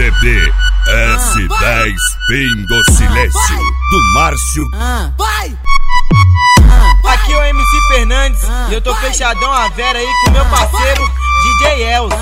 CD S10 Fim do Silêncio, do Márcio. Vai! Aqui é o MC Fernandes e eu tô fechadão a Vera aí com meu parceiro DJ Elzo.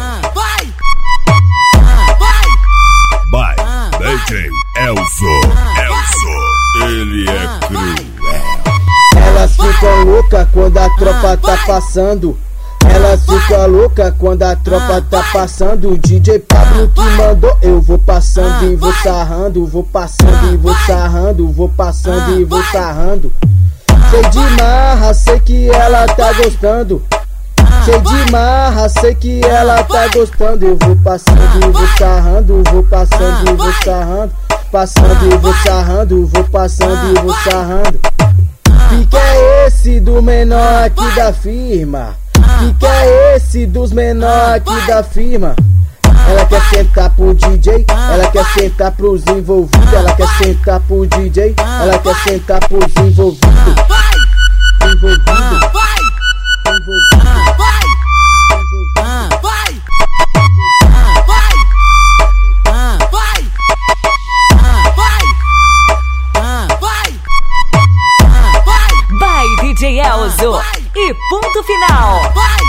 Vai, DJ Elzo. Ele é cruel. Elas ficam loucas quando a tropa tá passando. Elas ficam loucas quando a tropa tá passando. O DJ Pablo que mandou, eu vou passando e vou sarrando. Vou passando e vou sarrando. Vou passando e vou sarrando. Cheio de marra, sei que ela tá gostando. Cheio de marra, sei que ela tá gostando. Eu vou passando e vou sarrando. Vou passando e vou sarrando. Passando e vou sarrando. Vou passando e vou sarrando. Que é esse do menor aqui da firma? Que é esse dos menor aqui da firma? Ela quer sentar pro DJ, ela quer sentar pros envolvidos. Ela quer sentar pro DJ, ela quer sentar pros envolvidos. Vai, DJ Elzo, e ponto final.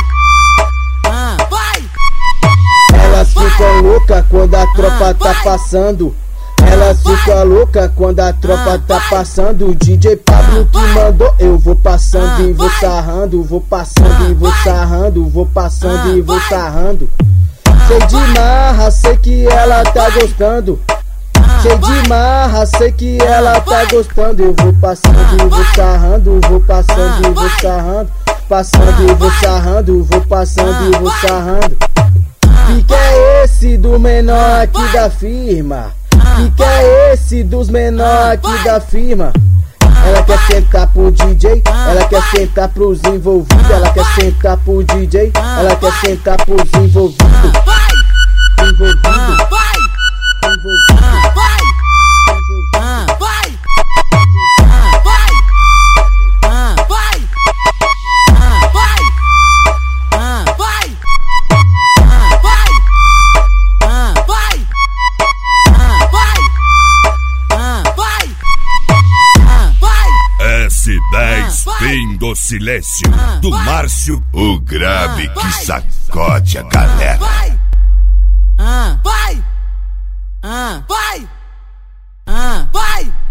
Elas ficam loucas quando a tropa tá passando. Elas ficam loucas quando a tropa tá passando. O DJ Pablo que mandou, eu vou passando e vou sarrando. Vou passando e vou sarrando. Vou passando e vou sarrando. Cheio de marra, sei que ela tá gostando. Cheio de marra, sei que ela tá gostando. Eu vou passando e vou sarrando. Vou passando e vou sarrando. Passando e vou sarrando. Vou passando e vou sarrando. Que é esse do menor aqui da firma? Que é esse dos menor aqui da firma? Ela quer sentar pro DJ, ela quer sentar pros envolvidos. Ela quer sentar pro DJ, ela quer sentar pros envolvidos. S10 Fim do Silêncio, do Márcio. O grave que sacode a galera. Vai!